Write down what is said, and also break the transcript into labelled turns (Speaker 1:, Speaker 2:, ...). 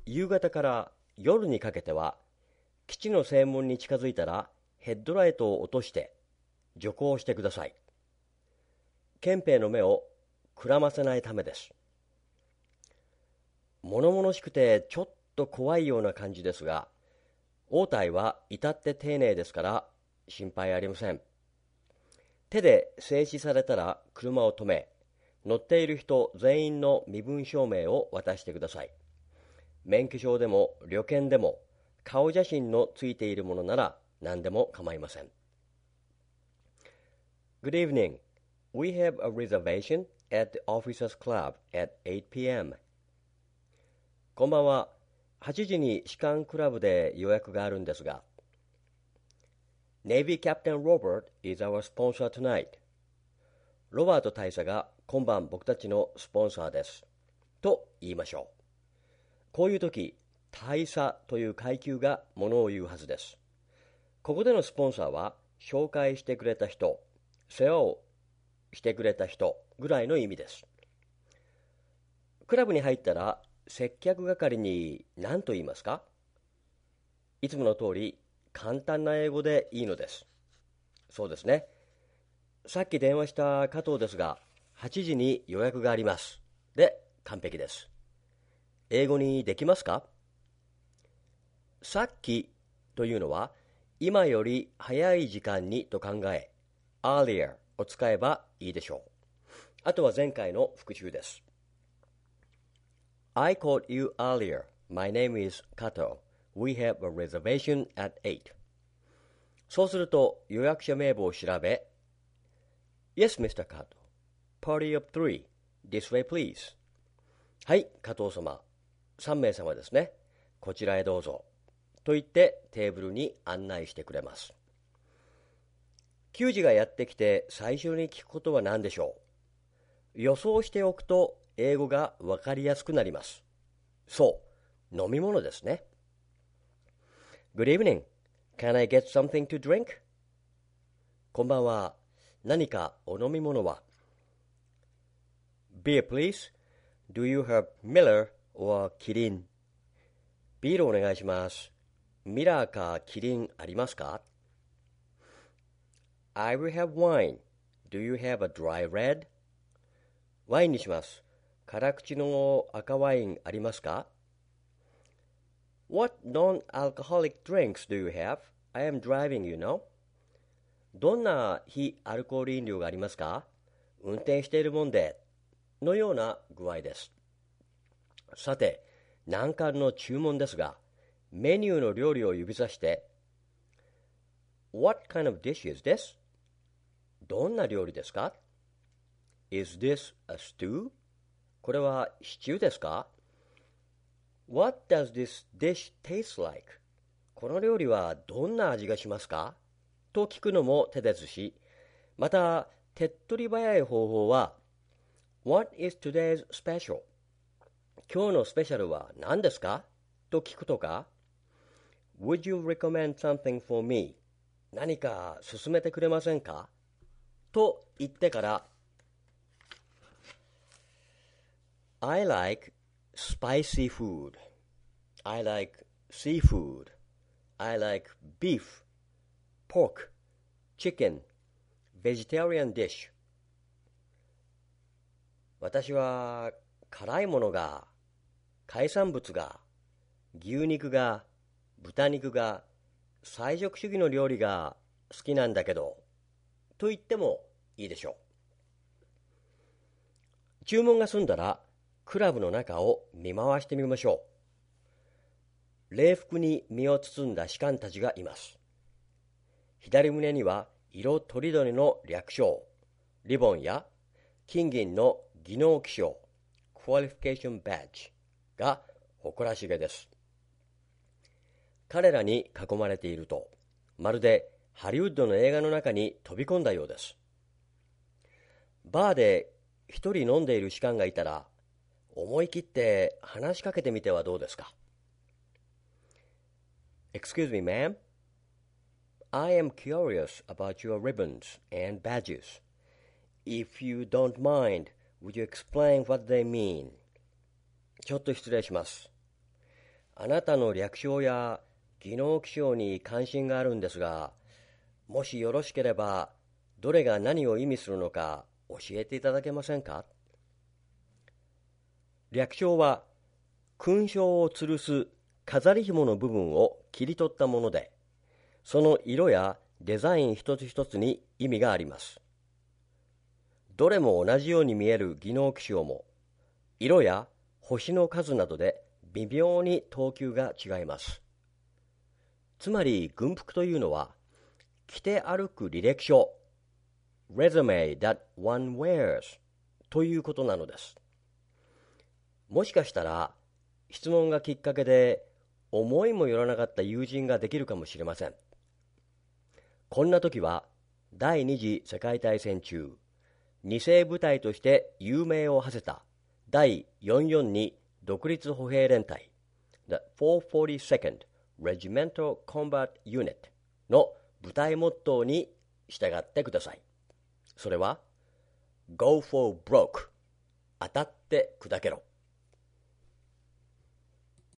Speaker 1: 夕方から夜にかけては、基地の正門に近づいたらヘッドライトを落として徐行してください。憲兵の目をくらませないためです。物々しくてちょっと怖いような感じですが、応対は至って丁寧ですから心配ありません。手で静止されたら車を止め、乗っている人全員の身分証明を渡してください。免許証でも旅券でも顔写真のついているものなら何でも構いません。Good evening. We have a reservation at the Officers Club at 8 p.m. こんばんは。8時に士官クラブで予約があるんですが。Navy Captain Robert is our sponsor tonight. ロバート大佐が今晩僕たちのスポンサーです。と言いましょう。こういう時、大佐という階級がものを言うはずです。ここでのスポンサーは紹介してくれた人、世話をしてくれた人ぐらいの意味です。クラブに入ったら接客係に何と言いますか？いつもの通り簡単な英語でいいのです。そうですね。さっき電話した加藤ですが、8時に予約があります。で、完璧です。英語にできますか？さっきというのは、今より早い時間にと考え、earlier を使えばいいでしょう。あとは前回の復習です。I called you earlier. My name is Kato. We have a reservation at 8. そうすると予約者名簿を調べ、Yes, Mr. Kato. Party of 3. This way, please. はい、加藤様。3名様ですね。こちらへどうぞ。と言ってテーブルに案内してくれます。球児がやってきて最初に聞くことは何でしょう？予想しておくと英語がわかりやすくなります。そう、飲み物ですね。Good evening. Can I get something to drink? こんばんは。何かお飲み物は？ Beer, please. Do you have Miller or キリン？ビールお願いします。ミラーかキリンありますか？ I will have wine. Do you have a dry red? ワインにします。辛口の赤ワインありますか？ What non-alcoholic drinks do you have? I am driving, you know. どんな非アルコール飲料がありますか？運転しているもんで。のような具合です。さて、難関の注文ですが、メニューの料理を指さして、What kind of dish is this? どんな料理ですか？ Is this a stew? これはシチューですか？ What does this dish taste like? この料理はどんな味がしますか？と聞くのも手ですし、また手っ取り早い方法は What is today's special? 今日のスペシャルは何ですか？と聞くとか Would you recommend something for me? 何か勧めてくれませんか？と言ってから I like spicy food. I like seafood. I like beef, pork, chicken, vegetarian dish. 私は辛いものが、海産物が、牛肉が、豚肉が、菜食主義の料理が好きなんだけど、と言ってもいいでしょう。注文が済んだら、クラブの中を見回してみましょう。礼服に身を包んだ士官たちがいます。左胸には色とりどりの略章、リボンや金銀の技能記章、Qualification Badge が誇らしげです。彼らに囲まれていると、まるでハリウッドの映画の中に飛び込んだようです。バーで一人飲んでいる士官がいたら、思い切って話しかけてみてはどうですか？ Excuse me, ma'am. I am curious about your ribbons and badges. If you don't mind, would you explain what they mean? ちょっと失礼します。 あなたの略称や技能記章に関心があるんですが、もしよろしければ、どれが何を意味するのか教えていただけませんか？略称は、勲章を吊るす飾り紐の部分を切り取ったもので、その色やデザイン一つ一つに意味があります。どれも同じように見える技能記章も、色や星の数などで微妙に等級が違います。つまり軍服というのは、着て歩く履歴書、resume that one wears ということなのです。もしかしたら、質問がきっかけで思いもよらなかった友人ができるかもしれません。こんな時は、第二次世界大戦中、二世部隊として有名を馳せた第442独立歩兵連隊 The 442nd Regimental Combat Unit の部隊モットーに従ってください。それは Go for broke 当たって砕けろ。